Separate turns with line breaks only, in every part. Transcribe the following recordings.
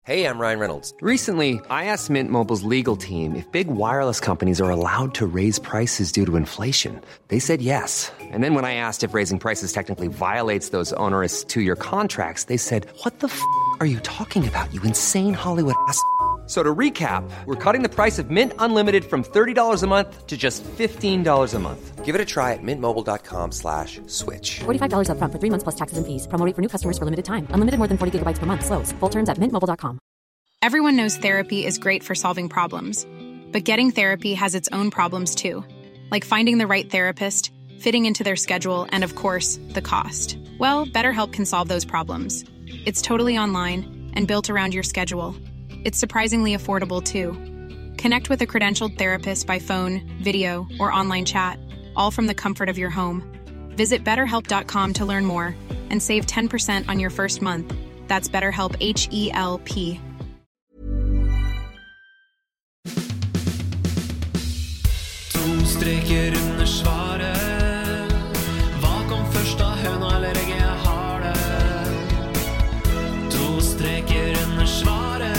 Hey, I'm Ryan Reynolds.
Recently, I asked Mint Mobile's legal team if big wireless companies are allowed to raise prices due to inflation. They said yes. And then when I asked if raising prices technically violates those onerous two-year contracts, they said, "What the are you talking about, you insane Hollywood ass?" So to recap, we're cutting the price of Mint Unlimited from $30 a month to just $15 a month.
Give it a try at mintmobile.com/switch.
$45 up front for 3 months plus taxes and fees. Promo rate for new customers for limited time. Unlimited more than 40 gigabytes per month. Slows full terms at mintmobile.com.
Everyone knows therapy is great for solving problems. But getting therapy has its own problems too. Like finding the right therapist, fitting into their schedule, and of course, the cost. Well, BetterHelp can solve those problems. It's totally online and built around your schedule. It's surprisingly affordable, too. Connect with a credentialed therapist by phone, video, or online chat, all from the comfort of your home. Visit BetterHelp.com to learn more and save 10% on your first month. That's BetterHelp, H-E-L-P.
To streker under svaret. Hva kom først da, høna eller egget? Jeg har det. To streker under svaret.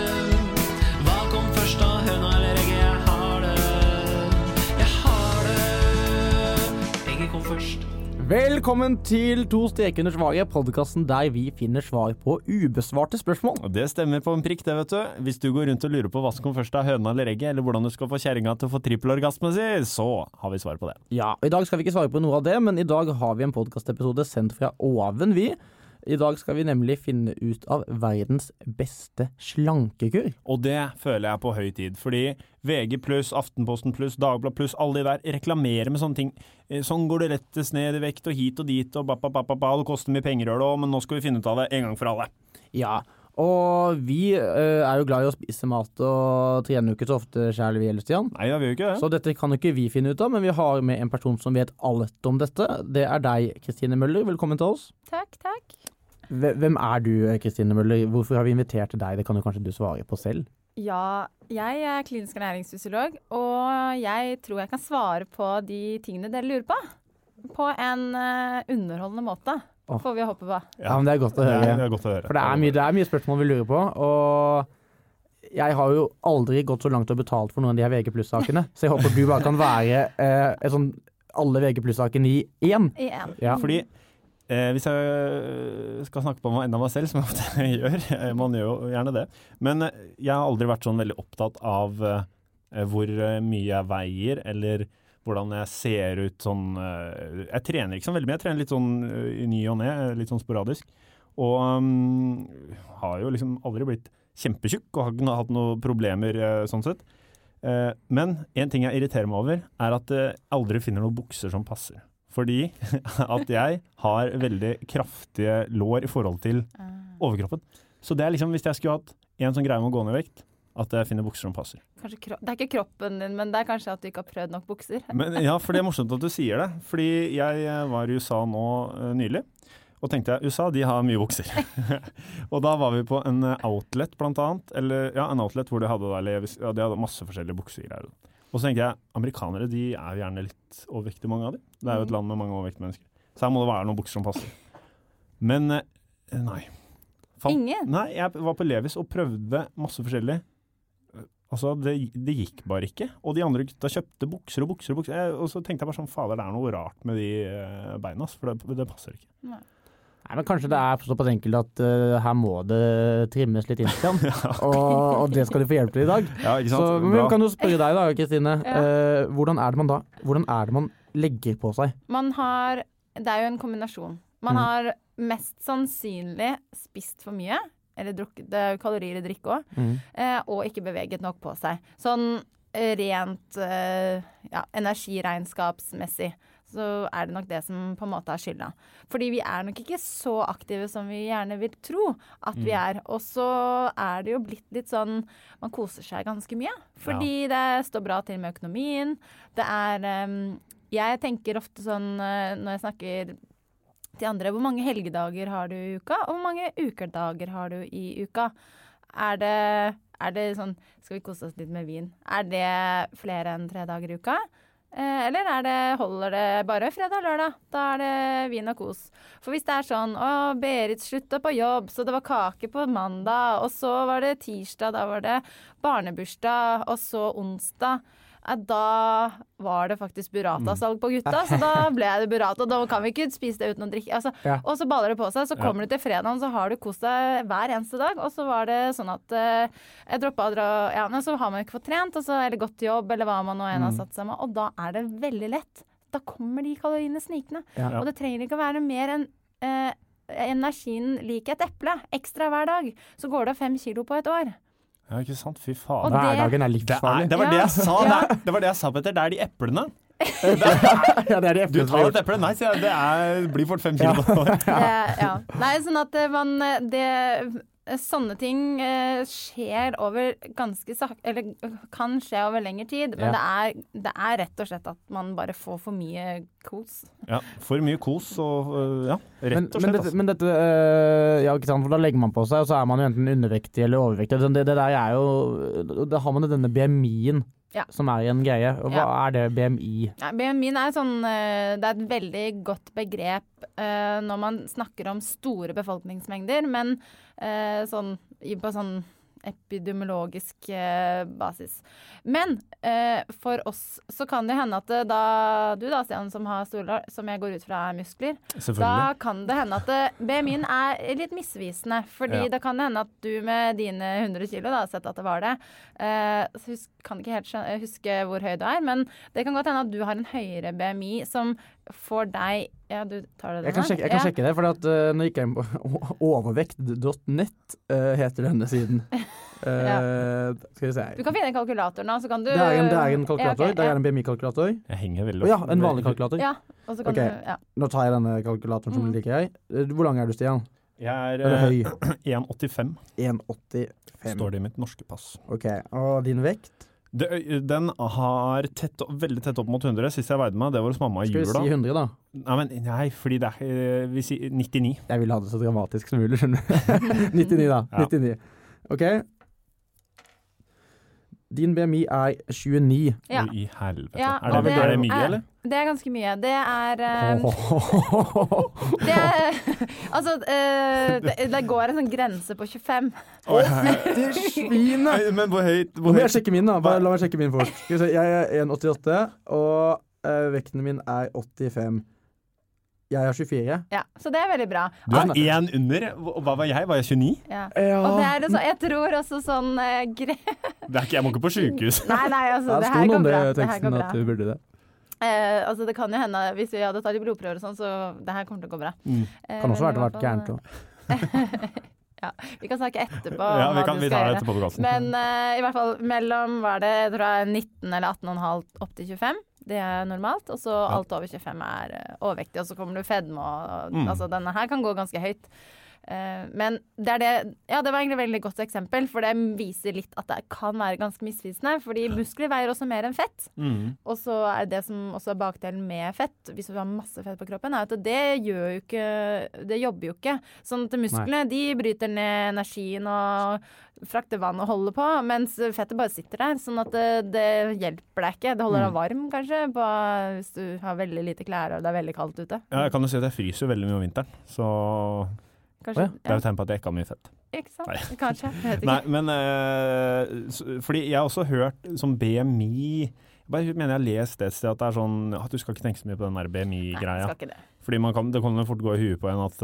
Velkommen til To streker under svaret, podcasten der vi finner svar på ubesvarte spørsmål.
Og det stemmer på en prikk det, vet du. Hvis du går rundt og lurer på hva som kom først av høna eller egget, eller hvordan du skal få kjerringa til å få trippelorgasme si, så har vi svar på det.
Ja, i dag skal vi ikke svare på noe av det, men i dag har vi en podcastepisode sendt fra oven vi. I dag skal vi nemlig finne ut av verdens beste slankekur.
Og det føler jeg på høy tid, fordi VG+, Aftenposten+, Dagblad+, alle de der reklamerer med sånne ting. Sånn går det rettes ned i vekt og hit og dit og det koster mye penger, men nå skal vi finne ut av det en gang for alle.
Ja, og vi er jo glad i å spise mat og trene jo ikke så ofte selv vi, Stian.
Nei, ja, vi gjør ikke det.
Så dette kan jo ikke vi finne ut av, men vi har med en person som vet alt om dette. Det er deg, Kristine Møller. Velkommen til oss.
Takk.
Hvem er du, Kristine Møller? Hvorfor har vi invitert til deg? Det kan jo kanskje du svare på selv.
Ja, jeg er klinisk ernæringsfysiolog, og jeg tror jeg kan svare på de tingene dere lurer på. På en underholdende måte, får vi håpe på.
Ja, men det er godt å høre.
Ja, det er godt å høre.
For det er mye spørsmål vi lurer på, og jeg har jo aldri gått så langt og betalt for noen av de her VG+-sakene, så jeg håper du bare kan være alle VG+-sakene i én. Ja.
Fordi hvis jeg skal snakke på enda meg selv, som jeg ofte gjør, man gjør jo gjerne det, men jeg har aldri vært sånn veldig opptatt av hvor mye jeg veier, eller hvordan jeg ser ut sånn. Jeg trener ikke så veldig mye, jeg trener litt sånn i ny og ned, litt sånn sporadisk, og har jo liksom aldri blitt kjempetjukk, og har ikke hatt noen problemer sånn sett. Men en ting jeg irriterer meg over, er at jeg aldri finner noen bukser som passer. Fordi at jeg har veldig kraftige lår i forhold til overkroppen. Så det er liksom, hvis jeg skulle hatt en sånn greie med å gå ned i vekt, at jeg finner bukser som passer.
Det er ikke kroppen din, men det er kanskje at du ikke har prøvd nok bukser.
Men, ja, for det er morsomt at du sier det. Fordi jeg var i USA nå nylig, og tenkte jeg, USA, de har mye bukser. Og da var vi på en outlet blant annet, en outlet hvor de hadde masse forskjellige buksegreier. Og så tenker jeg, amerikanere, de er jo gjerne litt overvektige, mange av dem. Det er jo et land med mange overvektige mennesker. Så her må det være noen bukser som passer. Men, nei.
Ingen?
Nei, jeg var på Levis og prøvde masse forskjellig. Altså, det gikk bare ikke. Og de andre gutta kjøpte bukser og bukser og bukser. Og så tenkte jeg bare sånn, fader, det er noe rart med de beina, for det passer ikke.
Nei, men kanskje det er såpass enkelt at her må det trimmes litt inn, og det skal du få hjelp til i dag.
Ja, ikke sant?
Så vi kan jo spørre deg da, Kristine. Hvordan er det man legger på seg?
Det er jo en kombinasjon. Man har mest sannsynlig spist for mye, eller drukket kalorier i drikke også, og ikke beveget nok på seg. Sånn rent energiregnskapsmessig. Så er det nok det som på en måte har skylda. Fordi vi er nok ikke så aktive som vi gjerne vil tro at vi er. Og så er det jo blitt litt sånn, man koser seg ganske mye. Fordi det står bra til med økonomien. Det er, jeg tenker ofte sånn, når jeg snakker til andre, hvor mange helgedager har du i uka? Og hvor mange ukedager har du i uka? Er det sånn, skal vi kose oss litt med vin? Er det flere enn 3 dager i uka? Eller holder det bare fredag og lørdag? Da det vin og kos. For hvis det sånn, Berit slutta på jobb, så det var kake på mandag, og så var det tirsdag, da var det barnebursdag, og så onsdag, da var det faktisk burrata-salg på gutta, så da ble det burrata. Da kan vi ikke spise det uten å drikke. Altså, og så baller det på seg, så kommer du til fredagen, så har du kost deg hver eneste dag. Og så var det sånn at jeg droppet å dra, men så har man ikke fått trent, eller gått til jobb, eller hva man nå har satt seg med. Og da det veldig lett. Da kommer de kaloriene snikende. Og det trenger ikke å være mer enn energien lik et eple, ekstra hver dag. Så går det 5 kilo på et år.
Ja, ikke sant? Fy faen.
Hverdagen livsfarlig.
Det var det jeg sa. Det var det jeg sa, Petter. Det de eplene.
Ja, det de eplene.
Du tar et eple. Nei, sier jeg. Det blir fort 5 kilo.
Nei, sånn at sånne ting skjer over ganske sakte, eller kan skje over lengre tid, men det rett og slett at man bare får for mye kos. Ja, for mye kos og rett og slett.
Men dette, ikke sant, for da legger man på seg, og så man jo enten undervektig eller overvektig. Det der jo, da har man denne BMI-en. Som en greie. Og hva det BMI? Ja,
BMI sånn, det et veldig godt begrep når man snakker om store befolkningsmengder, men på sånn epidemiologisk basis. Men for oss så kan det hende at du da, Stian, som har store, som jeg går ut fra muskler, da kan det hende at BMI-en litt misvisende, fordi det kan hende at du med dine 100 kilo, da, sett at det var det, kan ikke helt huske hvor høy du men det kan godt hende at du har en høyere BMI som får deg, du tar det denne?
Jeg kan sjekke det, for nå gikk jeg inn på overvekt.net heter denne siden. Skal vi se.
Du kan finne en kalkulator nå, så kan du...
Det en kalkulator, det en BMI-kalkulator.
Jeg henger veldig opp.
En vanlig kalkulator.
Ja, og så kan du...
Nå tar jeg denne kalkulatoren som liker jeg. Hvor lang du, Stian?
Jeg
høy?
1,85.
1,85.
Står det i mitt norske pass.
Ok, og din vekt?
Den har veldig tett opp mot 100. Sist jeg veide meg, det var hos mamma i jula.
Skal vi si 100 da?
Nei, fordi vi sier 99.
Jeg vil ha det så dramatisk som mulig, skjønner du. 99 da, 99. Ok. Din BMI 29.
Ja.
I helvete.
Ja,
det mye, eller?
Det ganske mye. Det det går en sånn grense på 25.
Det sviner!
Men hvor høyt?
Må jeg sjekke min da? La meg sjekke min først. Jeg 1,88, og vekten min 85. Jeg 24.
Ja, så det veldig bra.
Du 1 under. Hva var jeg? Var jeg 29?
Ja. Og det så, jeg tror også sånn
jeg må ikke på sykehus.
Nei, altså, det her går bra. Det her går bra.
At du burde det.
Altså, det kan jo hende, hvis vi hadde tatt i blodprøver og sånn, så det her kommer til å gå bra.
Kan også vært gærent også.
Ja, vi kan snakke etterpå
vi tar det etterpå på gassen.
Men i hvert fall mellom, jeg tror 19 eller 18,5 opp til 25. Det normalt, og så alt over 25 overvektig, og så kommer du fedme, og altså, denne her kan gå ganske høyt. Men det var egentlig et veldig godt eksempel, for det viser litt at det kan være ganske misvisende, fordi muskler veier også mer enn fett. Og så det som også bakdelen med fett, hvis du har masse fett på kroppen, at det jobber jo ikke. Sånn at musklene, de bryter ned energien og frakter vann og holder på, mens fettet bare sitter der, sånn at det hjelper deg ikke. Det holder deg varm, kanskje, hvis du har veldig lite klær og det veldig kaldt ute. Ja,
jeg kan jo si at jeg fryser veldig mye om vinteren, så...
Kanskje,
det jo tegn på at jeg ikke har mye fett.
Ikke sant? Nei. Kanskje, jeg vet ikke.
Nei, men fordi jeg har også hørt som BMI, jeg bare mener jeg har lest det sted at det sånn, at du skal ikke tenke så mye på den der BMI-greia.
Nei, skal ikke det.
Fordi det kan fort gå i huet på en at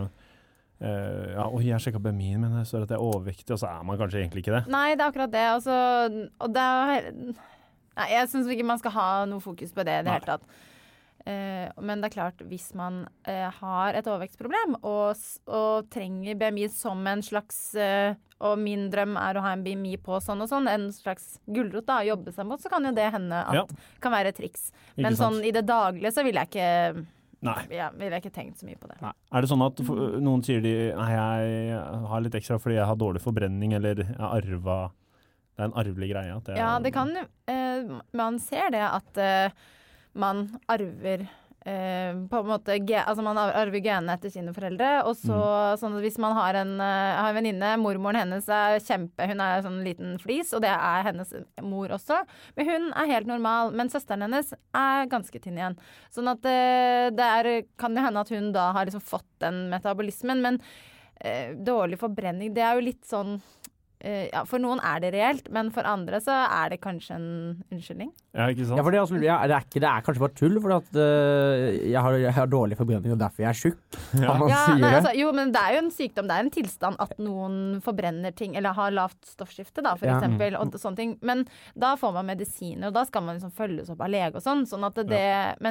jeg sjekket BMI-en, men jeg står at jeg overvektig, og så man kanskje egentlig ikke det.
Nei, det akkurat det. Altså, og nei, jeg synes ikke man skal ha noe fokus på det i det hele tatt. Men det klart, hvis man har et overvektsproblem og trenger BMI som en slags og min drøm å ha en BMI på sånn og sånn, en slags gulrot da, å jobbe seg mot, så kan jo det hende at kan være et triks. Men sånn i det daglige så vil jeg ikke vil jeg ikke tenkt så mye på det.
Nei. Det sånn at noen sier jeg har litt ekstra fordi jeg har dårlig forbrenning, eller jeg arvet, det en arvelig greie? At
det kan man ser det at man arver på en måte, altså man arver genene etter sine foreldre, og så sånn at hvis man har en venninne, mormoren hennes hun er sånn liten flis, og det er hennes mor også, men hun er helt normal, men søsteren hennes er ganske tynn igjen. Sånn at kan det hende at hun da har liksom fått den metabolismen, men dårlig forbrenning, det er jo litt sånn for noen er det reelt, men for andre så er det kanskje en unnskyldning.
Ja, ikke sant?
Ja, for det er kanskje bare tull, for at jeg har dårlig forbrenning, og derfor jeg er syk.
Jo, men det er jo en sykdom, det er en tilstand at noen forbrenner ting, eller har lavt stoffskifte da, for eksempel, og sånne ting. Men da får man medisiner, og da skal man liksom følges opp av lege og sånn og det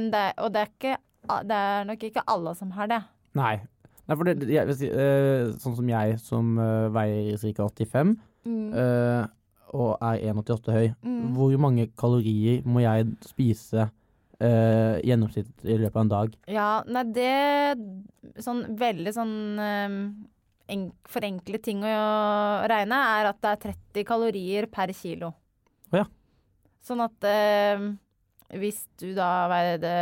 er nok ikke alle som har det.
Nei, for jeg vil si, sånn som jeg, som veier ca. 85 og er 1,88 høy, hvor mange kalorier må jeg spise gjennomsnitt i løpet av en dag? Ja,
nei, det sånn veldig sånn forenkle ting å regne er at det er 30 kalorier per kilo.
Ja. Sånn at
hvis du da veide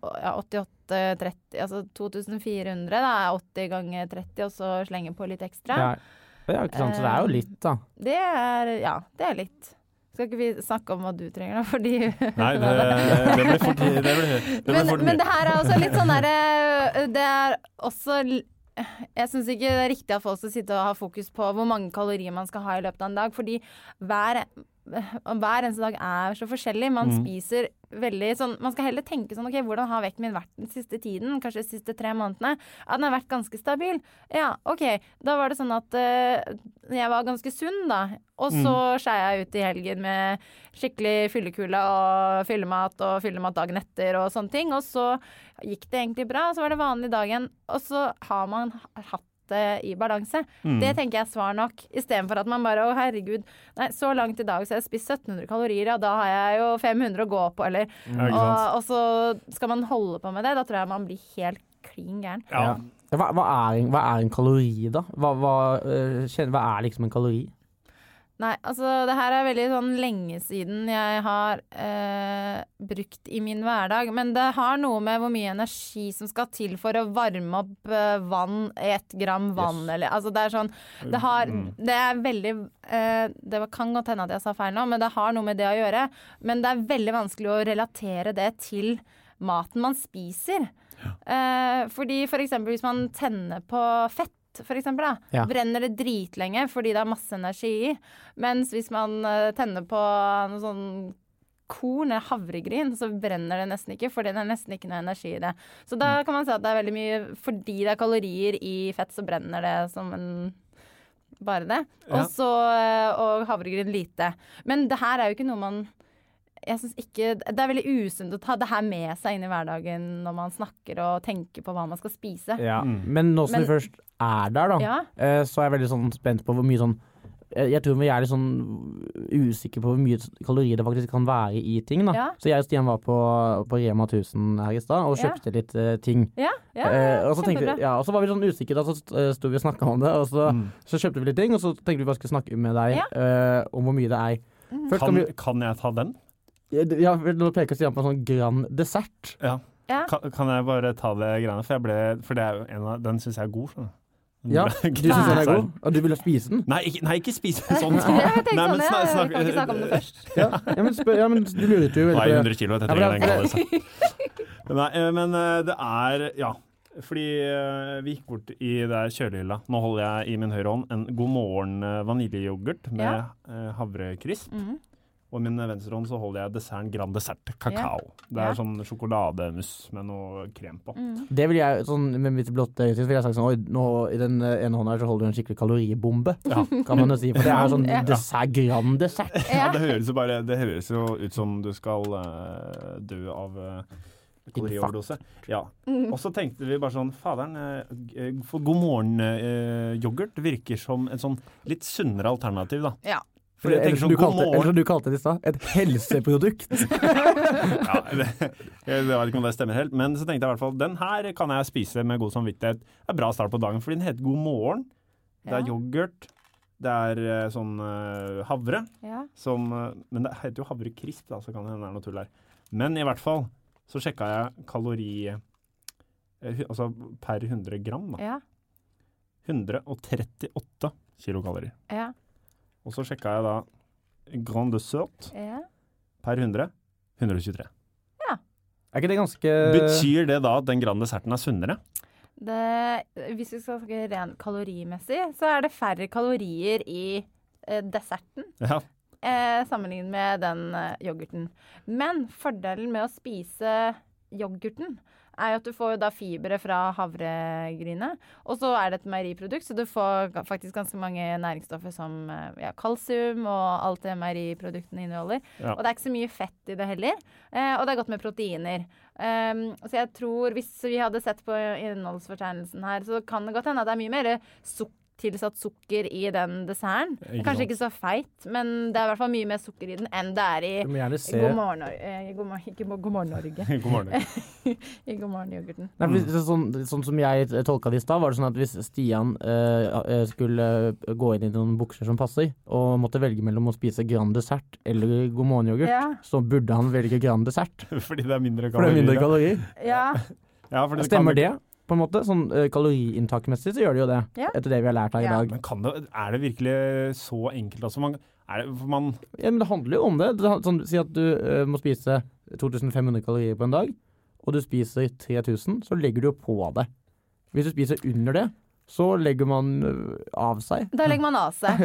88 30, altså 2400 da, 80 ganger 30, og så slenger på litt ekstra.
Ja, ikke sant, så det er jo litt da.
Det er litt. Skal ikke vi snakke om hva du trenger da, fordi...
Nei, det blir fort
men det her er også litt sånn der, det er også... Jeg synes ikke det er riktig at folk skal sitte og ha fokus på hvor mange kalorier man skal ha i løpet av en dag, fordi hver eneste dag er så forskjellig. Man spiser veldig sånn, man skal heller tenke sånn, ok, hvordan har vekten min vært den siste tiden, kanskje de siste 3 månedene? Ja, den har vært ganske stabil. Ja, ok, da var det sånn at jeg var ganske sunn da, og så skjer jeg ut i helgen med skikkelig fyllekule og fyllemat dagen etter og sånne ting, og så gikk det egentlig bra, så var det vanlig dagen, og så har man hatt i balanse. Det tenker jeg er svar nok, i stedet for at man bare, herregud, nei, så langt i dag så har jeg spist 1700 kalorier, ja, da har jeg jo 500 å gå på, eller, og så skal man holde på med det, da tror jeg man blir helt klin gæren.
Ja. Hva er en kalori da? Hva er liksom en kalori?
Nei, altså det her er veldig sånn lenge siden jeg har brukt i min hverdag, men det har noe med hvor mye energi som skal til for å varme opp 1 gram vann, eller, altså det er sånn, det er veldig, det kan godt hende at jeg sa feil nå, men det har noe med det å gjøre, men det er veldig vanskelig å relatere det til maten man spiser. Fordi for eksempel hvis man tenner på fett, for eksempel da, brenner det dritlenge fordi det er masse energi i, mens hvis man tenner på noe sånn korn eller havregryn, så brenner det nesten ikke, fordi det er nesten ikke noe energi i det. Så da kan man si at det er veldig mye, fordi det er kalorier i fett, så brenner det som bare det. Og havregryn lite. Men det her er jo ikke noe man... Jeg synes ikke, det er veldig usunt å ta det her med seg inn i hverdagen når man snakker og tenker på hva man skal spise. Ja,
men nå som vi først er der da, så er jeg veldig sånn spent på hvor mye sånn, jeg tror vi er litt sånn usikre på hvor mye kalorier det faktisk kan være i ting da. Så jeg og Stian var på Rema 1000 her i sted og kjøpte litt ting. Og så tenkte, og så var vi sånn usikre da, så stod vi og snakket om det, og så kjøpte vi litt ting, og så tenkte vi bare skulle snakke med deg om hvor mye det er.
Kan jeg ta den?
Ja, nå peker Stian på en sånn grann dessert.
Ja. Kan jeg bare ta det greiene? For det er jo den synes jeg er god.
Ja, du synes den er god? Og du vil spise den?
Nei, ikke spise sånn.
Jeg tenkte sånn, jeg kan ikke snakke om det først.
Men du lurer jo veldig.
100 kilo, jeg trenger den grann. Nei, men det er, fordi vi gikk bort i det kjølehylla. Nå holder jeg i min høyre hånd en God morgen vaniljeyoghurt med havrekrisp. Og min venstre hånd så holder jeg desserten Grand Dessert kakao. Det er sånn sjokolademus med noe krem på.
Det vil jeg, sånn med mitt blotte øye, vil jeg sagt sånn, nå i den ene hånden her så holder du en skikkelig kaloribombe, kan man jo si, for det er sånn dessert, Grand Dessert.
Det høres jo ut som du skal dø av kalorioverdose. Ja. Og så tenkte vi bare sånn, faderen, for God morgen yoghurt virker som et sånn litt sunnere alternativ da.
Ja.
Eller som du kalte det i stad, et helseprodukt.
Jeg vet ikke om det stemmer helt, men så tenkte jeg i hvert fall, den her kan jeg spise med god samvittighet. Det er bra start på dagen, fordi den heter God morgen. Det er yoghurt, det er sånn havre, men det heter jo havrekrisp da, så kan det hende det er noe tull her. Men i hvert fall, så sjekket jeg kalori, altså per 100 gram da.
Ja.
138 kilokalorier.
Ja.
Og så sjekket jeg da Grand Dessert
Ja.
per 100, 123.
Er ikke det ganske
Betyr det da at den Grand Desserten er sunnere?
Hvis vi skal snakke rent kalorimessig, så er det færre kalorier i desserten
Ja.
Sammenlignet med den yoghurten. Men fordelen med å spise yoghurten er jo at du får jo da fibre fra havregrynet, og så er det et meieriprodukt, så du får faktisk ganske mange næringsstoffer som kalsium og alt det meieriproduktene inneholder.
Ja.
Og det er ikke så mye fett i det heller, og det er godt med proteiner. Så jeg tror, hvis vi hadde sett på innholdsfortegnelsen her, så kan det godt hende at det er mye mer tilsatt sukker i den desserten. Kanskje ikke så feit, men det er i hvert fall mye mer sukker i den enn det er i
Du må gjerne se
God morgen Norge.
God morgen.
I God morgen yoghurten.
Nei, sånn som jeg tolka det i stad, var det sånn at hvis Stian skulle gå inn i noen bukser som passer, og måtte velge mellom å spise Grand Dessert eller God morgen yoghurt, så burde han velge Grand Dessert.
Fordi det er mindre
For det er mindre kalorier.
Ja.
Ja, for det
Stemmer det? På en måte, sånn kaloriinntakmessig så gjør det jo det, etter det vi har lært her i dag.
Men er det virkelig så enkelt? Altså,
Ja, men det handler jo om det. Sånn, si at du må spise 2500 kalorier på en dag, og du spiser 3000, så legger du jo på det. Hvis du spiser under det, så legger man av seg.
Da legger man av seg.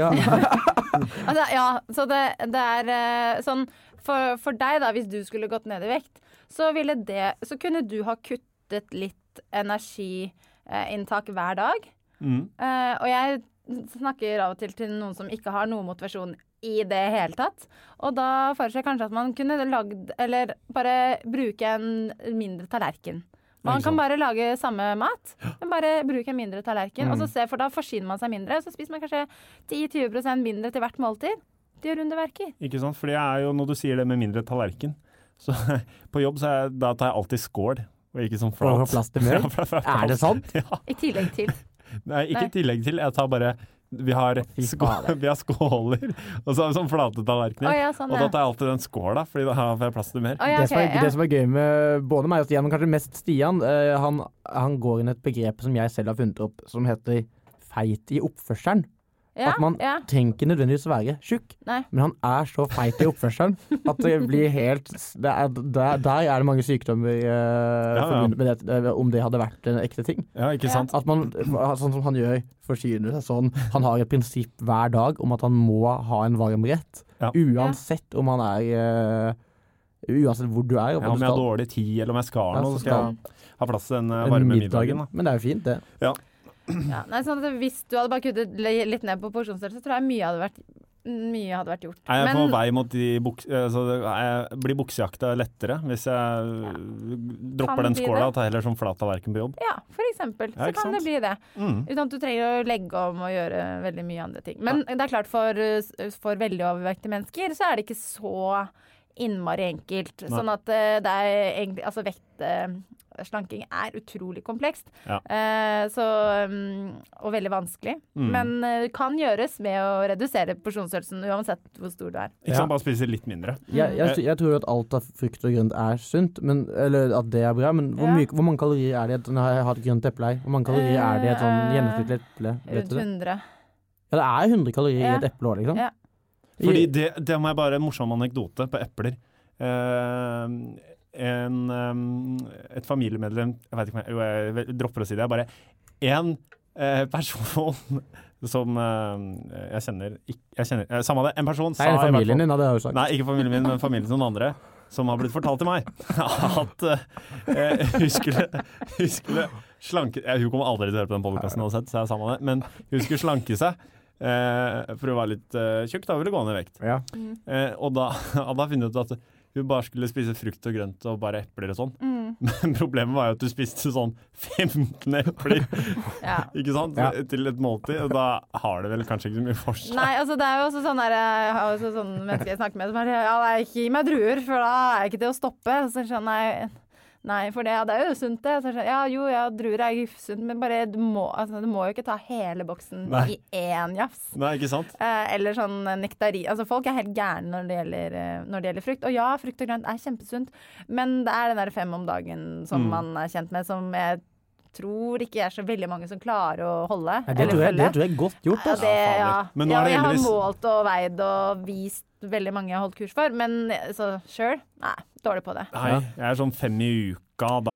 Så det er sånn, for deg da, hvis du skulle gått ned i vekt, så kunne du ha kuttet litt energiinntak hver dag. Og jeg snakker av og til noen som ikke har noen motivasjon i det hele tatt. Og da foreslår jeg kanskje at man kunne eller bare bruke en mindre tallerken. Man kan bare lage samme mat, men bare bruke en mindre tallerken. Og så for da forsyner man seg mindre, så spiser man kanskje 10-20% mindre til hvert måltid. Det gjør underverker. Ikke
sant? For det er jo, når du sier det med mindre tallerken, så på jobb da tar jeg alltid skål. Og ikke sånn flat.
For å få plass til mer? Er det sant?
Ja.
I tillegg til?
Nei, ikke i tillegg til. Jeg tar bare vi har skåler, og så har vi sånn flate tallerkener. Og da tar jeg alltid den skåla, fordi da får jeg plass til mer.
Det som er gøy med både meg og Stian, men kanskje mest Stian, han går inn et begrep som jeg selv har funnet opp, som heter feit i oppførselen. At man tenker nødvendigvis å være tjukk, men han er så feit i oppførselen at det blir helt der er det mange sykdommer forbundet med det, om det hadde vært en ekte ting.
Ja, ikke sant?
At man, sånn som han gjør, forsyner seg sånn, han har et prinsipp hver dag om at han må ha en varm rett, uansett om han uansett hvor du er.
Om jeg har dårlig tid, eller om jeg skal noe, så skal jeg ha plass til den varme middagen.
Men det er jo fint, det.
Ja.
Sånn at hvis du hadde bare kuttet litt ned på porsjonsstørrelse, så tror jeg mye hadde vært gjort.
Er jeg på vei mot blir buksejakta lettere hvis jeg dropper den skåla og tar heller sånn flat tallerken på jobb?
Ja, for eksempel. Så kan det bli det. Uten at du trenger å legge om og gjøre veldig mye andre ting. Men det er klart, for veldig overvektige mennesker så er det ikke så innmari enkelt. Sånn at det er egentlig, altså slanking er utrolig komplekst, og veldig vanskelig, men kan gjøres med å redusere porsjonsstørrelsen uansett hvor stor du er.
Ikke sant, bare spise litt mindre.
Jeg tror at alt av frukt og grønt er sunt, eller at det er bra, men hvor mange kalorier er det når jeg har et grønt eple her? Hvor mange kalorier er det i et sånn gjennomsnittlig eple?
Rundt 100.
Ja, det er 100 kalorier i et eple også, liksom.
Ja.
Fordi det må jeg bare, en morsom anekdote på epler. Et familiemedlem, jeg vet ikke om jeg dropper å si det, bare en person som jeg kjenner samme det, en person sa...
Nei, familien din, hadde jeg jo sagt.
Nei, ikke familien min, men familien til noen andre, som har blitt fortalt til meg, at hun skulle slanke... Hun kommer aldri til å høre på den podcasten uansett, så jeg sa det, men hun skulle slanke seg, for å være litt tjukk, da ville gå ned i vekt.
Ja.
Og da finner du ut at hun bare skulle spise frukt og grønt og bare epler og sånn. Men problemet var jo at du spiste sånn 15 epler, ikke sant? Ja. Til et måltid, og da har det vel kanskje ikke så mye forskjell.
Nei, altså det er jo også sånn der, jeg har også sånne mennesker jeg snakker med som er, ikke gi meg druer, for da er jeg ikke til å stoppe. Så sånn, Nei, for det er jo sunt det. Så druer er sunt, men bare du må jo ikke ta hele boksen i én jafs.
Nei, ikke sant?
Eller sånn nektari. Altså folk er helt gærne når det gjelder frukt. Og ja, frukt og grønt er kjempesunt, men det er den der 5 om dagen som man er kjent med, som jeg tror ikke er så veldig mange som klarer å holde.
Det tror jeg er godt gjort. Altså.
Men nå er det
jeg har målt og veid og vist veldig mange jeg har holdt kurs for, men så nei, dårlig på det.
Nei, jeg er sånn 5 i uka da.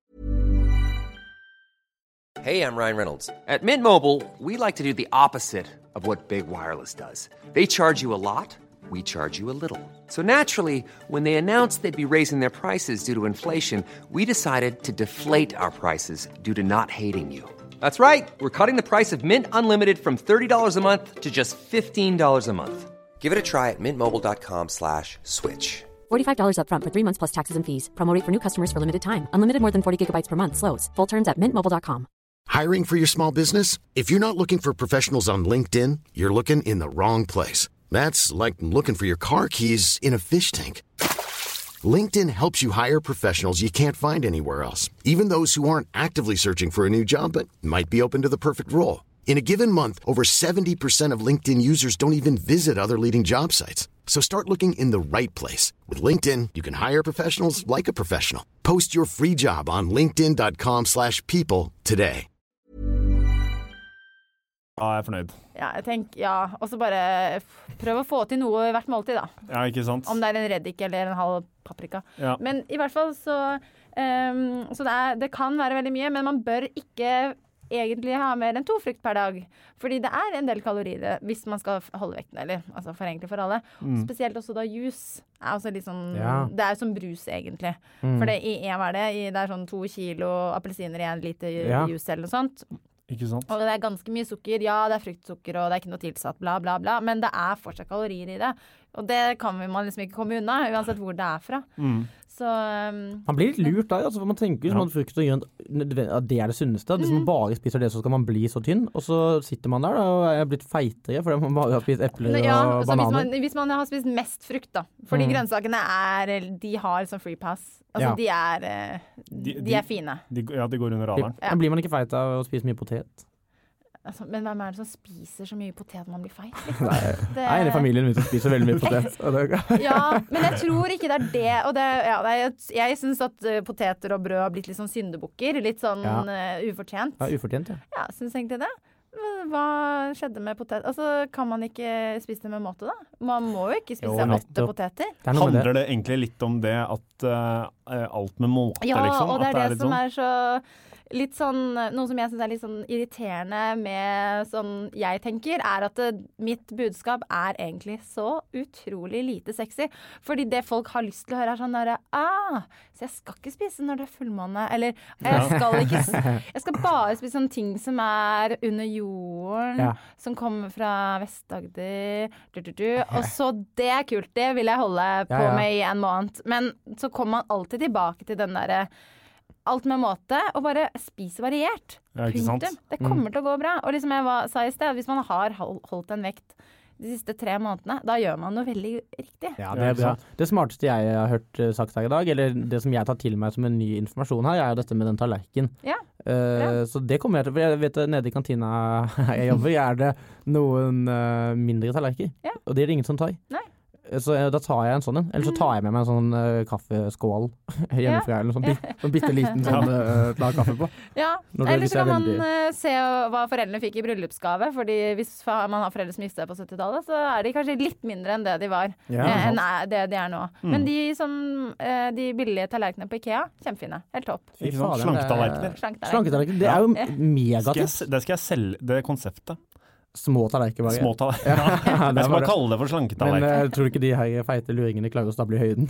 Hey, I'm Ryan Reynolds.
At Mint Mobile, we like to do the opposite of what Big Wireless does. They charge you a lot, we charge you a little. So naturally, when they announced they'd be raising their prices due to inflation, we decided to deflate our prices due to not hating you. That's right. We're cutting the price of Mint Unlimited from $30 a month to just $15 a month.
Give it a try at mintmobile.com/switch.
$45 up front for 3 months plus taxes and fees. Promo rate for new customers for limited time. Unlimited more than 40 gigabytes per month. Slows full terms at mintmobile.com.
Hiring for your small business? If you're not looking for professionals on LinkedIn, you're looking in the wrong place. That's like looking for your car keys in a fish tank. LinkedIn helps you hire professionals you can't find anywhere else, even those who aren't actively searching for a new job but might be open to the perfect role. In a given month, over 70% of LinkedIn users don't even visit other leading job sites. So start looking in the right place. With LinkedIn, you can hire professionals like a professional. Post your free job on linkedin.com/people today.
Ja, jeg er fornøyd.
Ja, jeg tenker, og så bare prøv å få til noe i hvert måltid da.
Ja, ikke sant?
Om det er en reddik eller en halv paprika.
Ja.
Men i hvert fall så det kan være veldig mye, men man bør ikke egentlig ha mer enn 2 frukt per dag. Fordi det er en del kalorier hvis man skal holde vekten, eller altså forenkle for alle. Spesielt også da juice. Altså litt sånn, det er som brus egentlig. For det er sånn 2 kilo appelsiner i 1 liter juice eller noe sånt.
Ikke sant?
Og det er ganske mye sukker. Ja, det er fruktsukker, og det er ikke noe tilsatt, bla, bla, bla. Men det er fortsatt kalorier i det. Og det kan man liksom ikke komme unna, uansett hvor det er fra. Så
man blir litt lurt der, altså, for man tenker som at frukt og grønt at det er det sunneste. Hvis man bare spiser det, så skal man bli så tynn. Og så sitter man der da, og er blitt feitere fordi man bare har spist epler og bananer.
Hvis man har spist mest frukt da. Fordi grønnsakene de har sånn free pass. Altså de er fine.
De går under radaren.
Men blir man ikke feit av å spise mye potet?
Altså, men hvem er det som spiser så mye potet når man blir feit?
Nei, det er familien min som spiser veldig mye potet.
Ja, men jeg tror ikke det er det. Jeg synes at poteter og brød har blitt litt sånn syndebukker. Litt sånn ufortjent.
Ja, ufortjent, ja.
Ja, synes egentlig det. Hva skjedde med potet? Altså, kan man ikke spise det med måte da? Man må jo ikke spise 8 poteter.
Handler det egentlig litt om det at alt med måte, liksom?
Ja, og det er det som
sånn?
er så... Litt sånn, noe som jeg synes er litt sånn irriterende med sånn jeg tenker, er at mitt budskap er egentlig så utrolig lite sexy. Fordi det folk har lyst til å høre er sånn der, så jeg skal ikke spise når det er fullmåne, eller jeg skal bare spise sånne ting som er under jorden, som kommer fra Vest-Agder, og så det er kult, det vil jeg holde på med i en måned. Men så kommer man alltid tilbake til den der alt med måte, og bare spise variert.
Ja, ikke sant?
Det kommer til å gå bra. Og liksom jeg sa i sted, hvis man har holdt en vekt de siste 3 månedene, da gjør man noe veldig riktig.
Ja, det er bra. Det smarteste jeg har hørt sagt her i dag, eller det som jeg tar til meg som en ny informasjon her, er dette med den tallerken.
Ja.
Så det kommer jeg til, for jeg vet nede i kantina jeg jobber, er det noen mindre tallerker. Ja. Og det er det ingen som tar.
Nei.
Så da tar jeg en sånn en. Eller så tar jeg med meg en sånn kaffeskål hjemmefra, eller noe sånn bitte liten sånn klar kaffe på.
Ja, eller så kan man se hva foreldrene fikk i bryllupsgave, fordi hvis man har foreldre som gifter seg på 70-tallet, så er de kanskje litt mindre enn det de var, enn det de er nå. Men de billige tallerkenene på IKEA, kjempefine. Helt topp.
Slanketallerkener.
Slanketallerkener, det er jo megatips.
Det skal jeg selge, det konseptet.
Små tallerkener bare.
Små tallerkener. Jeg skal bare kalle det for slanketallerkener.
Men tror du ikke de her feite luringene klarer å stable i høyden?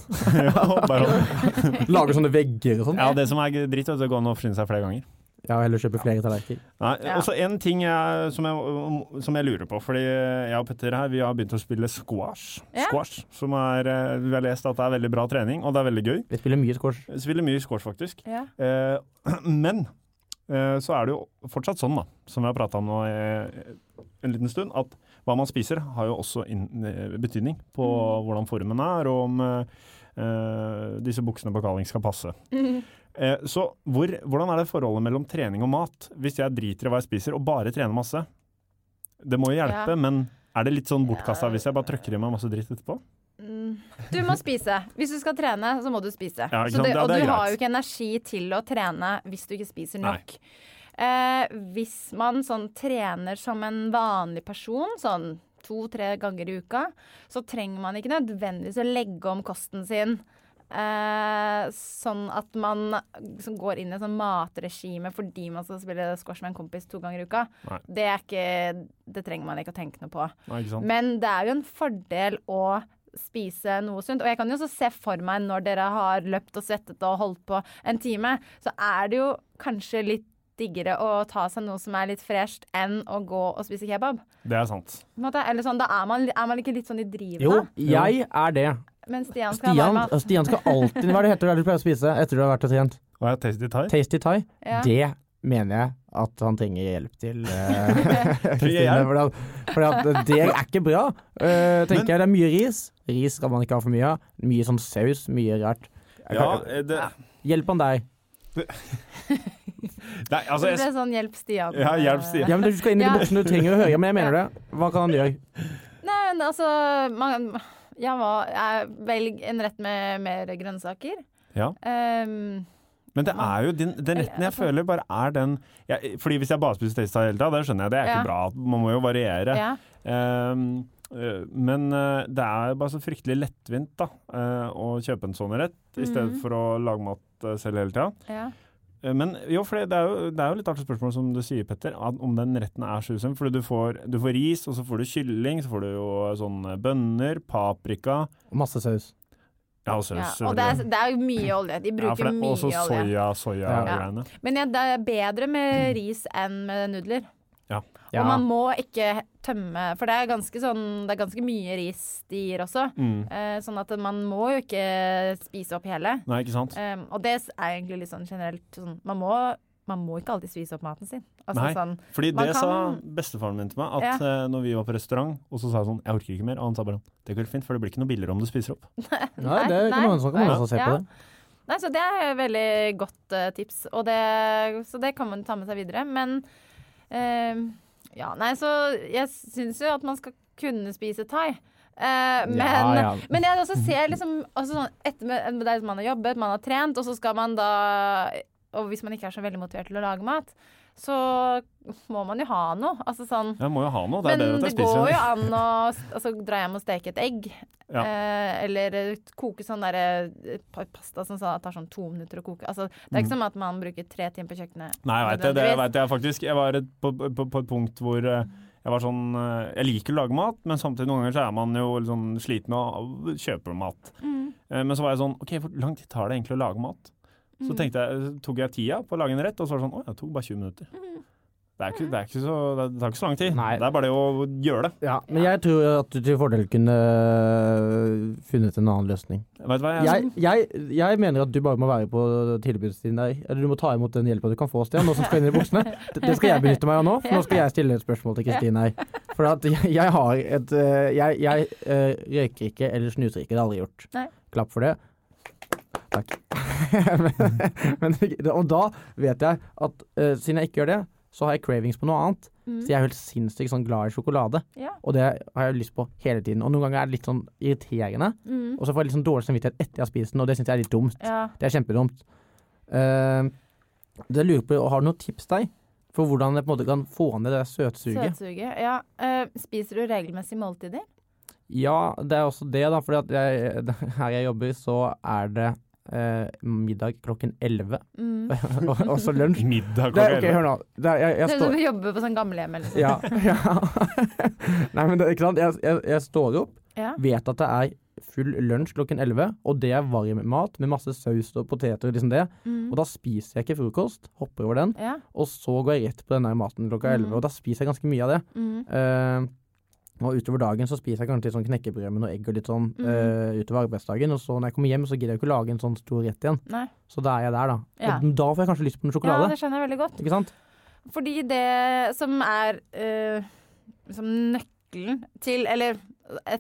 Ja,
lager sånne vegger og sånn.
Ja, det som er dritt, det går an å forsyne seg flere ganger.
Ja, heller kjøpe flere tallerkener.
Nei, også en ting som jeg lurer på, fordi jeg og Petter her, vi har begynt å spille squash. Squash, som vi har lest at det er veldig bra trening, og det er veldig gøy.
Vi spiller mye squash.
Vi spiller mye squash, faktisk.
Ja.
Men så er det jo fortsatt sånn da, som vi har pratet om nå en liten stund, at hva man spiser har jo også betydning på hvordan formen er, og disse buksene på Kalling skal passe. Så hvordan det forholdet mellom trening og mat? Hvis jeg driter i hva jeg spiser og bare trener masse, det må jo hjelpe, men det litt sånn bortkastet hvis jeg bare trykker i meg masse dritt etterpå?
Du må spise. Hvis du skal trene, så må du spise.
Ja,
så og du har jo ikke energi til å trene hvis du ikke spiser nok. Hvis man sånn trener som en vanlig person, sånn 2-3 ganger i uka, så trenger man ikke nødvendigvis å legge om kosten sin. Sånn at man går inn i et sånn matregime fordi man skal spille squash med en kompis 2 ganger i uka. Det trenger man ikke å tenke noe på.
Nei, ikke sant.
Men det jo en fordel å spise noe sunt. Og jeg kan jo også se for meg når dere har løpt og svettet og holdt på en time, så det jo kanskje litt diggere å ta seg noe som litt fresht enn å gå og spise kebab.
Det sant.
Eller sånn, da man ikke litt sånn i drivet.
Jo, jeg det.
Men Stian skal
alltid, hva det heter du pleier å spise etter du har vært og trent?
Tasty Thai?
Tasty Thai, det mener jeg at han trenger hjelp til. For det ikke bra, tenker jeg. Det mye ris. Ris skal man ikke ha for mye av. Mye sånn saus, mye rart. Hjelp han deg.
Nei, altså, det sånn hjelp Stian.
Ja, hjelp Stian.
Ja, men du skal inn i boksen, du trenger å høre, men jeg mener det. Hva kan han gjøre?
Nei, altså velg en rett med mer grønnsaker.
Ja. Men det jo den retten jeg føler bare den fordi hvis jeg bare spiser Tasty Thai hele tiden, det skjønner jeg, det ikke bra. Man må jo variere. Men det bare så fryktelig lettvint da, å kjøpe en sånn rett i stedet for å lage mat selv hele tiden.
Ja.
Men jo, for det jo litt artig spørsmål som du sier, Petter, om den retten så sunn, fordi du får ris, og så får du kylling, så får du jo sånne bønner, paprika.
Og masse saus.
Ja, og saus.
Og det jo mye olje. De bruker mye olje.
Og så soya-greiene.
Men det bedre med ris enn med nudler.
Ja.
Og man må ikke tømme, for det ganske mye ris de gir også. Sånn at man må jo ikke spise opp hele.
Nei, ikke sant.
Og det egentlig litt sånn generelt sånn, man må ikke alltid spise opp maten sin. Altså,
nei,
sånn,
fordi det sa bestefaren min til meg, at når vi var på restaurant, og så sa jeg sånn, jeg orker ikke mer, og han sa bare, det går fint, for det blir ikke noe billigere om du spiser opp.
Nei, det kan man også se på det.
Nei, så det et veldig godt tips, og så det kan man ta med seg videre, men så jeg synes jo at man skal kunne spise thai. Men jeg også ser liksom sånn, etter det man har jobbet, man har trent, og så skal man da, og hvis man ikke så veldig motivert til å lage mat, så må man jo ha noe. Altså sånn,
jeg må jo ha noe,
men det går jo an å dra hjem og steke et egg. Eller koke sånn der pasta som tar sånn 2 minutter å koke. Altså, det ikke som at man bruker 3 timer på kjøkkenet. Nei,
det vet jeg faktisk. Jeg var på et punkt hvor jeg var sånn, jeg liker å lage mat, men samtidig noen ganger så man jo sånn sliten og kjøper mat. Men så var jeg sånn, ok, hvor lang tid tar det egentlig å lage mat? Så tok jeg tida på å lage en rett, og så var det sånn, jeg tok bare 20 minutter. Det tar ikke så lang tid. Nei. Det bare det å gjøre det. Ja,
men jeg tror at du til fordel kunne funnet en annen løsning.
Vet du hva
jeg mener at du bare må være på tilbudstiden der. Eller du må ta imot den hjelpen du kan få, Stian, nå som skal inn i buksene. Det skal jeg benytte meg av nå, for nå skal jeg stille et spørsmål til Kristine her. For at jeg har jeg røyker ikke eller snuser ikke, det har jeg aldri gjort.
Nei.
Klapp for det. Takk. Og da vet jeg at siden jeg ikke gjør det, så har jeg cravings på noe annet. Så jeg helt sinnssykt sånn glad i sjokolade. Ja. Og det har jeg lyst på hele tiden. Og noen ganger det litt sånn irriterende. Og så får jeg litt sånn dårlig samvittighet etter jeg har spist den, og det synes jeg litt dumt. Ja. Det kjempedumt. Det lurer på, har du noen tips deg for hvordan jeg på en måte kan få ned det søtsuget?
Søtsuget, ja. Spiser du regelmessig måltider?
Ja, det også det da, fordi at her jeg jobber så det middag klokken 11 og så lunsj.
Middag klokken 11?
Ok, hør nå.
Du jobber på sånn gamlehjem eller sånn.
Ja. Nei, men det, ikke sant? Jeg står opp, vet at det full lunsj klokken 11, og det varm mat med masse saus og poteter og liksom det. Og da spiser jeg ikke frokost, hopper over den, og så går jeg rett på denne maten klokka 11, og da spiser jeg ganske mye av det. Og utover dagen så spiser jeg kanskje sånn knekkebrød med noe egg og litt sånn utover arbeidsdagen, og så når jeg kommer hjem så gidder jeg ikke lage en sånn stor rett igjen. Nei. Så da jeg der da. Ja. Og da får jeg kanskje lyst på en sjokolade.
Ja, det skjønner jeg veldig godt.
Ikke sant?
Fordi det som som nøkkelen til, eller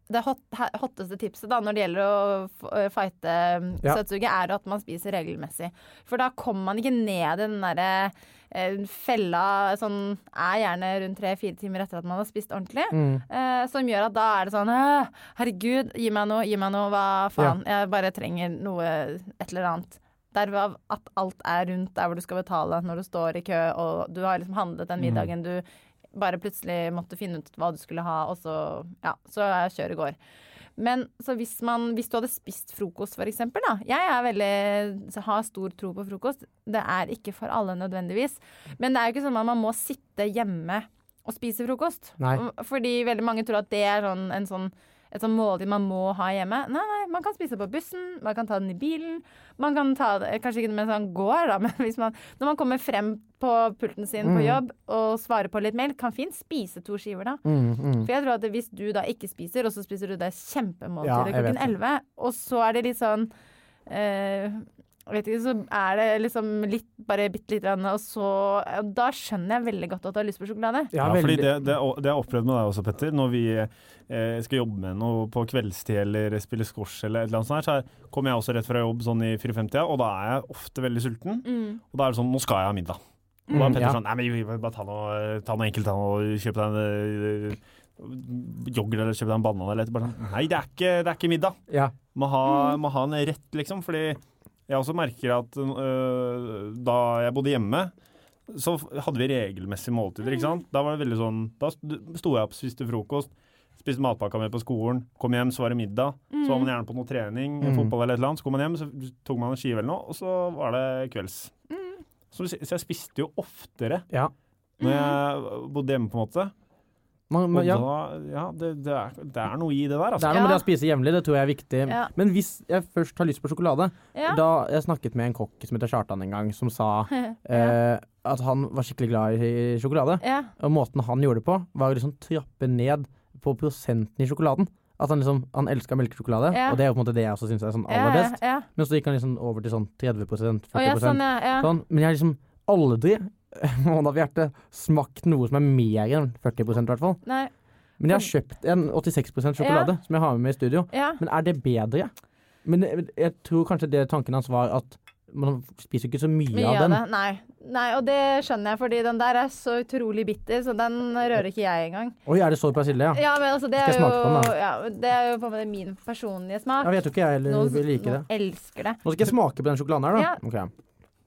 det hotteste tipset da, når det gjelder å fighte søtsuget, er at man spiser regelmessig. For da kommer man ikke ned i den der fella som gjerne rundt 3-4 timer etter at man har spist ordentlig. Som gjør at da er det sånn herregud, gi meg noe, hva faen? Jeg bare trenger noe, et eller annet. Derav at alt er rundt der hvor du skal betale når du står i kø, og du har liksom handlet den middagen du bare plutselig måtte finne ut hva du skulle ha, og så kjøret går. Men så hvis du hadde spist frokost for eksempel da, jeg har stor tro på frokost, det er ikke for alle nødvendigvis, men det er jo ikke sånn at man må sitte hjemme og spise frokost. Nei. Fordi veldig mange tror at det er et sånn måltid man må ha hjemme. Nei, man kan spise på bussen, man kan ta den i bilen, man kan ta det, kanskje ikke med sånn går da, men når man kommer frem på pulten sin på jobb og svarer på litt mail, kan fint spise 2 skiver da. For jeg tror at hvis du da ikke spiser, og så spiser du det kjempemåltidet klokken 11, og så er det litt sånn vet ikke, så er det liksom bare bitte litt, og så da skjønner jeg veldig godt at du har lyst på sjokolade.
Ja, fordi det har opplevd med deg også, Petter, når vi skal jobbe med noe på kveldstid eller spille squash eller et eller annet sånt her, så kommer jeg også rett fra jobb sånn i 4:50, og da er jeg ofte veldig sulten, og da er det sånn, nå skal jeg ha middag. Og da er Petter sånn, nei, men bare ta noe enkelt, og kjøpe deg en yoghurt eller kjøpe deg en banan eller bare sånn, nei, det er ikke middag. Må ha en rett liksom, fordi jeg også merker at da jeg bodde hjemme, så hadde vi regelmessig måltider, ikke sant? Da var det veldig sånn, da stod jeg opp, spiste frokost, spiste matpakka med på skolen, kom hjem, så var det middag, så var man gjerne på noe trening, fotball eller et eller annet, så kom man hjem, så tok man en skive eller noe, og så var det kvelds. Så jeg spiste jo oftere når jeg bodde hjemme på en måte. Det er noe i det der, altså.
Det er noe med det å spise jevnlig, det tror jeg er viktig. Men hvis jeg først har lyst på sjokolade, da jeg snakket med en kokk som heter Kjartan en gang, som sa at han var skikkelig glad i sjokolade. Og måten han gjorde det på, var å liksom trappe ned på prosenten i sjokoladen. At han elsket melkesjokolade, og det er jo på en måte det jeg også synes er sånn aller best. Men så gikk han liksom over til sånn 30%, 40%. Sånn. Men jeg har liksom aldri hånd av hjertet smakt noe som er mer enn 40% i hvert fall. Nei. Men jeg har kjøpt en 86% sjokolade som jeg har med i studio. Men er det bedre? Men jeg tror kanskje det tanken hans var at man spiser ikke så mye av den.
Nei, og det skjønner jeg, fordi den der er så utrolig bitter, så den rører ikke jeg engang.
Oi, er det så persille,
Ja, men altså, det er jo det er jo på en måte min personlige smak.
Jeg vet jo ikke jeg eller vil like det.
Nå elsker det.
Nå skal jeg smake på den sjokoladen her da.
Ja.
Ok.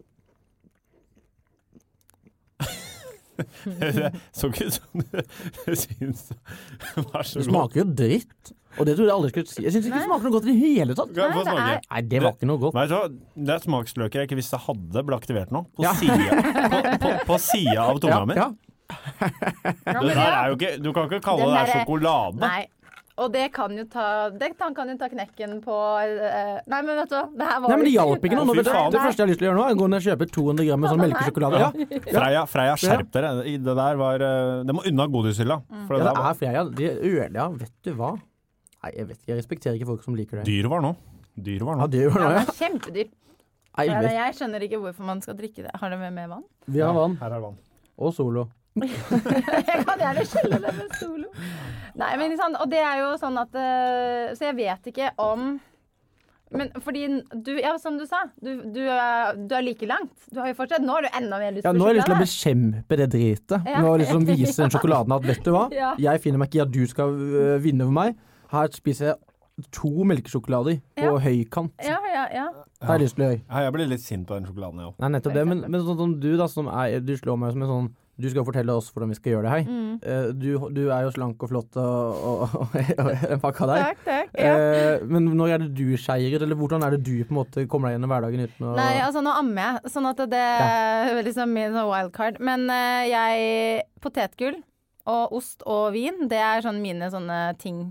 Det så ikke sånn jeg synes det var så
det smaker jo dritt, og det tror jeg aldri skulle si. Jeg synes ikke det smaker noe godt i det hele tatt. Nei, det var ikke noe godt.
Det er smaksløker jeg ikke visste hadde ble aktivert nå. På siden av tunga mi. Det der er jo ikke, du kan ikke kalle det der sjokolade.
Nei. Og det kan jo ta knekken på Nei, men vet du det her var
Nei, men det hjalp ikke noe. Det første jeg har lyst til å gjøre nå er å gå ned og kjøpe 200 gram med sånn melkesjokolade.
Freia, skjerp dere. Det der var det må unna godishylla.
Det er Freia. Vet du hva? Nei, jeg vet ikke. Jeg respekterer ikke folk som liker det.
Dyr var nå.
Ja,
det er kjempedyr. Jeg skjønner ikke hvorfor man skal drikke det. Har det med vann?
Vi har vann.
Her er vann.
Og Solo.
Jeg kan gjerne skjelle det med Solo. Nei, men sånn, og det er jo sånn at så jeg vet ikke om men fordi som du sa du er like langt. Du har jo fortsatt, nå har du enda mer lyst på sjokolade.
Nå har jeg lyst til å bekjempe det dritet. Nå har jeg lyst til å vise den sjokoladen at vet du hva? Jeg finner meg ikke i at du skal vinne over meg. Her spiser jeg 2 melkesjokolader på høykant.
Ja.
Har jeg lyst til å gjøre.
Jeg blir litt sint på den sjokoladen, jeg også.
Nei, nettopp det. Men sånn som du da, du slår meg som en sånn du skal fortelle oss hvordan vi skal gjøre det her. Du er jo slank og flott og en pakka der.
Takk.
Men når er det du skeier, eller hvordan er det du på en måte kommer deg gjennom hverdagen uten å...
Nei, altså nå ammer jeg, sånn at det er liksom min wildcard. Men potetgull og ost og vin, det er sånn mine sånne ting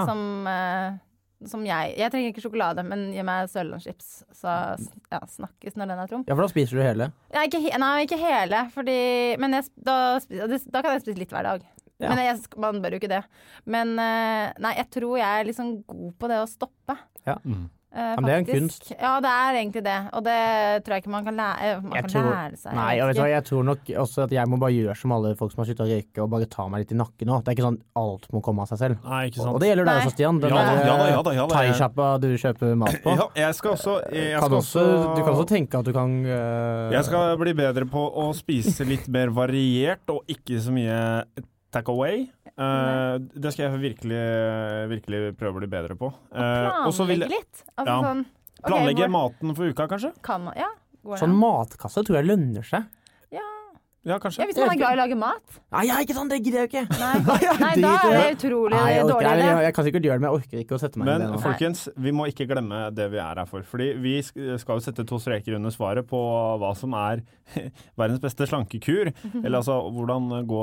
som jeg trenger ikke sjokolade, men gi meg sørlandschips, så snakkes når den er tom.
Ja, for da spiser du hele?
Nei, ikke hele, men da kan jeg spise litt hver dag. Ja. Men man bør jo ikke det. Men nei, jeg tror jeg er liksom god på det å stoppe.
Ja. Men det er en kunst.
Ja, det er egentlig det. Og det tror jeg ikke man kan lære seg.
Nei, jeg tror nok også at jeg må bare gjøre som alle folk som har sluttet å røyke, og bare ta meg litt i nakken nå. Det er ikke sånn alt må komme av seg selv.
Nei, ikke sant.
Og det gjelder deg også, Stian. Den thai-sjappa du kjøper mat på.
Ja, jeg skal også...
Du kan også tenke at du kan...
Jeg skal bli bedre på å spise litt mer variert, og ikke så mye take away. Det skal jeg virkelig prøve å bli bedre på.
Og planlegge litt. Altså, sånn,
planlegge maten for uka, kanskje?
Sånn
matkasse tror jeg lønner seg.
Ja, kanskje.
Ja, hvis man er glad i å lage mat.
Nei, ikke sant, det gidder jeg ikke.
Nei, da er det utrolig dårlig.
Jeg kan sikkert gjøre det, men jeg orker ikke å sette meg inn i det nå.
Men folkens, vi må ikke glemme det vi er her for. Fordi vi skal jo sette 2 streker under svaret på hva som er verdens beste slankekur. Eller altså, hvordan gå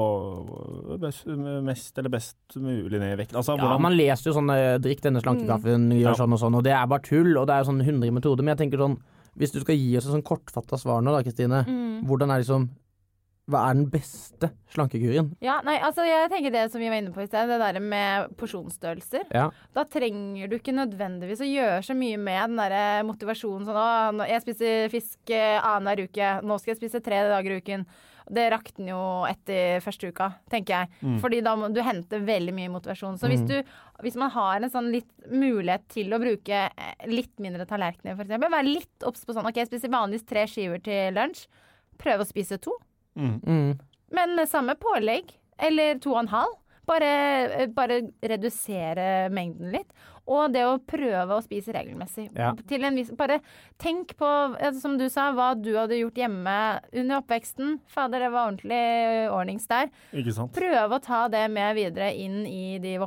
mest eller best mulig ned i vekt. Altså,
man leser jo sånn, drikk denne slankekaffen, gjør sånn og det er bare tull, og det er sånn 100 metoder. Men jeg tenker sånn, hvis du skal gi oss en sånn kortfattet svar nå da, Kristine, hvordan er liksom... Hva er den beste slankekuren?
Ja, nei, altså jeg tenker det som vi var inne på i sted, det der med porsjonsstørrelser. Ja. Da trenger du ikke nødvendigvis å gjøre så mye med den der motivasjonen sånn, jeg spiser fisk annenhver uke, nå skal jeg spise 3 dager i uken. Det rakk den jo etter første uka, tenker jeg. Fordi da må du hente veldig mye motivasjon. Så hvis man har en sånn litt mulighet til å bruke litt mindre tallerkener, for eksempel, være litt obs på sånn, ok, jeg spiser vanligvis 3 skiver til lunsj, prøv å spise 2. Men samme pålegg, eller 2,5, bare redusere mengden litt. Og det å prøve å spise regelmessig. Til en viss, bare tenk på, som du sa, hva du hadde gjort hjemme under oppveksten. Fader, det var ordentlig ordnings der.
Ikke sant?
Prøve å ta det med videre inn i de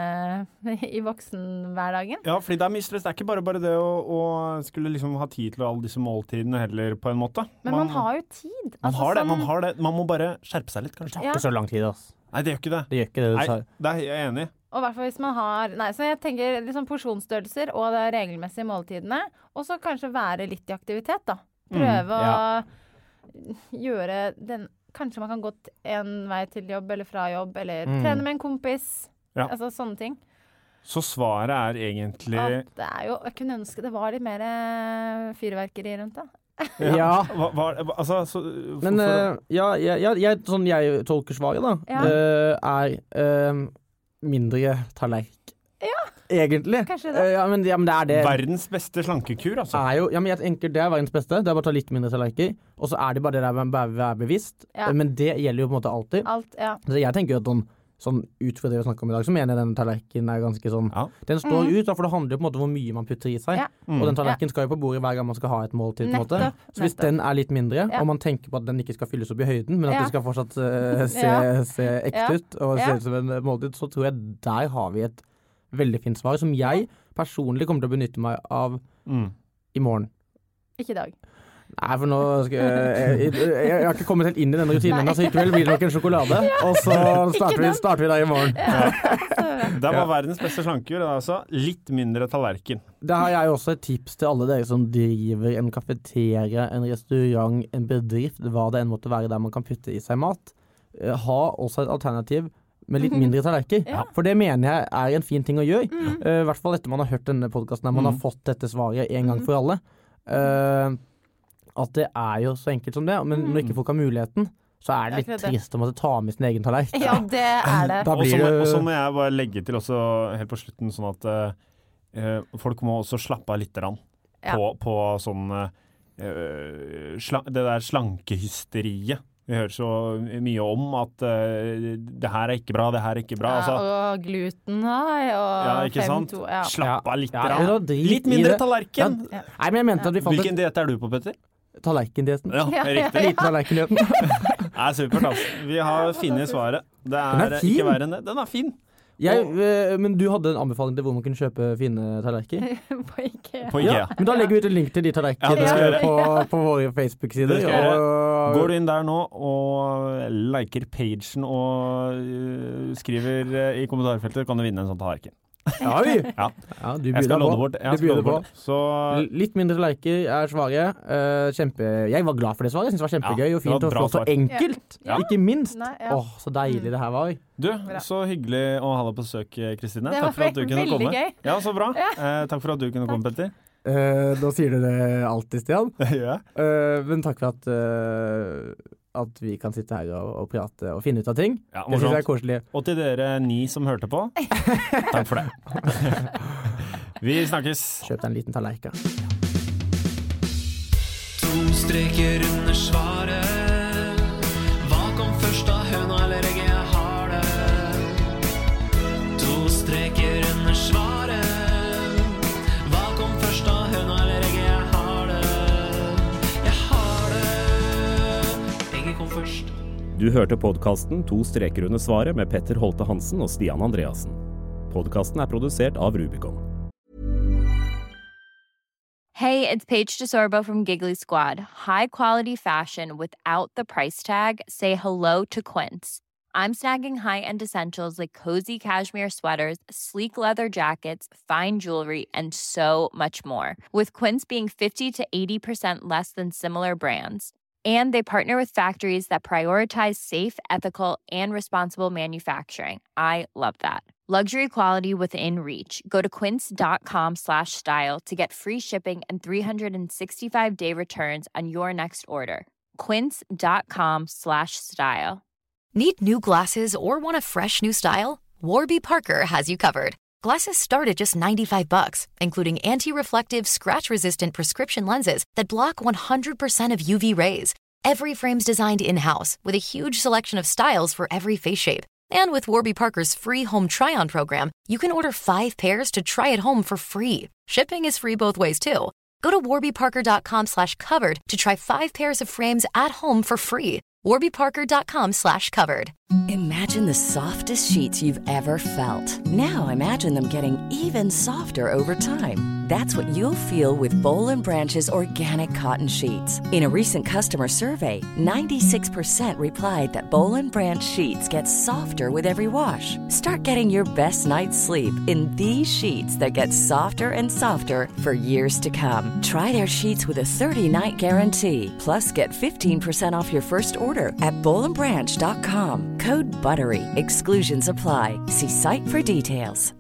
i voksenhverdagen.
Ja, fordi det er mye stress. Det er ikke bare det å skulle liksom ha tid til alle disse måltidene heller, på en måte.
Men man har jo tid.
Man har det. Man må bare skjerpe seg litt, kanskje.
Det tar ikke så lang tid, altså.
Nei, det gjør ikke det.
Det gjør ikke det du sa.
Nei, det er jeg enig i.
Og i hvert fall hvis man har... Nei, så jeg tenker liksom porsjonsstørrelser og det regelmessige måltidene, og så kanskje være litt i aktivitet, da. Prøve å gjøre den... Kanskje man kan gå en vei til jobb eller fra jobb, eller trene med en kompis. Altså sånne ting.
Så svaret er egentlig...
Det er jo... Jeg kunne ønske det var litt mer fyrverkeri rundt det.
Men sånn jeg tolker svaret da er mindre tallerken. Egentlig.
Kanskje det.
Men det er det.
Verdens beste slankekur, altså.
Men jeg tenker det er verdens beste. Det er bare å ta litt mindre tallerken. Og så er det bare det der med å være bevisst. Men det gjelder jo på en måte alltid. Så jeg tenker jo at sånn ut fra det vi snakker om i dag, så mener jeg den tallerken er ganske sånn den står ut, for det handler jo på en måte om hvor mye man putter i seg. Og den tallerken skal jo på bordet hver gang man skal ha et måltid på en måte. Så hvis den er litt mindre, og man tenker på at den ikke skal fylles opp i høyden, men at det skal fortsatt se ekte ut og se ut som en måltid, så tror jeg der har vi et veldig fint svar som jeg personlig kommer til å benytte meg av i morgen.
Ikke i dag.
Nei, for nå jeg har ikke kommet helt inn i denne rutinen ennå, så i kveld blir det nok en sjokolade, og så starter vi der i morgen.
Det var verdens beste slankekur, altså litt mindre tallerken.
Da har jeg også et tips til alle dere som driver en kafeteria, en restaurant, en bedrift, hva det enn måtte være der man kan putte i seg mat. Ha også et alternativ med litt mindre tallerken. For det mener jeg er en fin ting å gjøre. I hvert fall etter man har hørt denne podcasten, der man har fått dette svaret en gang for alle. At det er jo så enkelt som det, men når ikke folk har muligheten, så er det litt trist å måtte ta med sin egen tallerken.
Ja, det er det.
Og så må jeg bare legge til også helt på slutten, sånn at folk må også slappe av litt på sånn det der slankehysteriet. Vi hører så mye om at det her er ikke bra, det her er ikke bra.
Og gluten
ikke sant? Slapp av litt. Litt mindre tallerken.
Nei, men jeg mente at vi fant
Hvilken diett er du på, Petter?
Tallerkendietten.
Ja, riktig.
Liten tallerkendietten.
Nei, supert, altså. Vi har funnet svaret. Det er ikke verre enn det. Den er fin.
Men du hadde en anbefaling til hvor man kunne kjøpe fine tallerkener?
På IKEA.
Ja, men da legger vi ut en link til de tallerkenene på våre Facebook-sider.
Går du inn der nå og liker pagen og skriver i kommentarfeltet, kan du vinne en sånn tallerken.
Ja, vi.
Ja.
Ja, du
Jeg skal
begynner
lodde
på.
bort.
Du
Jeg skal
begynner
lodde bort.
på.
Så
Litt mindre tallerkener er svaret. Jeg var glad for det svaret. Jeg synes det var kjempegøy og
det var
fint og
bra
flott
svar.
og enkelt.
Ja.
Ikke minst.
Nei, ja.
Så deilig det her var.
du, så hyggelig å ha deg på besøk, Kristine.
Det var
Takk for at du kunne
veldig
komme.
gøy.
Ja, så bra. Takk for at du kunne komme, Petter.
Da sier du det alltid, Stian.
Ja.
Men takk for at vi kan sitte her og prate og finne ut av ting.
Ja,
det synes jeg er
morsomt.
koselig.
Og til dere 9 som hørte på, takk for det. Vi snakkes.
Kjøp deg en liten tallerken.
2 streker under svaret. Hva kom først da, høna eller egget? Jeg har det. 2 streker under svaret. Hva kom først da, høna eller egget? Jeg har det. Jeg har det. Egget kom først.
Du hørte podcasten 2 streker under svaret med Petter Holte Hansen og Stian Andreassen. Podcasten er produsert av Rubicon.
Hey, it's Paige DeSorbo from Giggly Squad. High quality fashion without the price tag. Say hello to Quince. I'm snagging high-end essentials like cozy cashmere sweaters, sleek leather jackets, fine jewelry, and so much more. With Quince being 50 to 80% less than similar brands. And they partner with factories that prioritize safe, ethical, and responsible manufacturing. I love that. Luxury quality within reach. Go to quince.com/style to get free shipping and 365-day returns on your next order. Quince.com/style.
Need new glasses or want a fresh new style? Warby Parker has you covered. Glasses start at just $95, including anti-reflective, scratch-resistant prescription lenses that block 100% of UV rays. Every frame's designed in-house with a huge selection of styles for every face shape. And with Warby Parker's free home try-on program, you can order 5 pairs to try at home for free. Shipping is free both ways, too. Go to warbyparker.com/covered to try 5 pairs of frames at home for free. warbyparker.com/covered.
Imagine the softest sheets you've ever felt. Now imagine them getting even softer over time. That's what you'll feel with Boll & Branch's organic cotton sheets. In a recent customer survey, 96% replied that Boll & Branch sheets get softer with every wash. Start getting your best night's sleep in these sheets that get softer and softer for years to come. Try their sheets with a 30-night guarantee. Plus, get 15% off your first order at bollandbranch.com. Code BUTTERY. Exclusions apply. See site for details.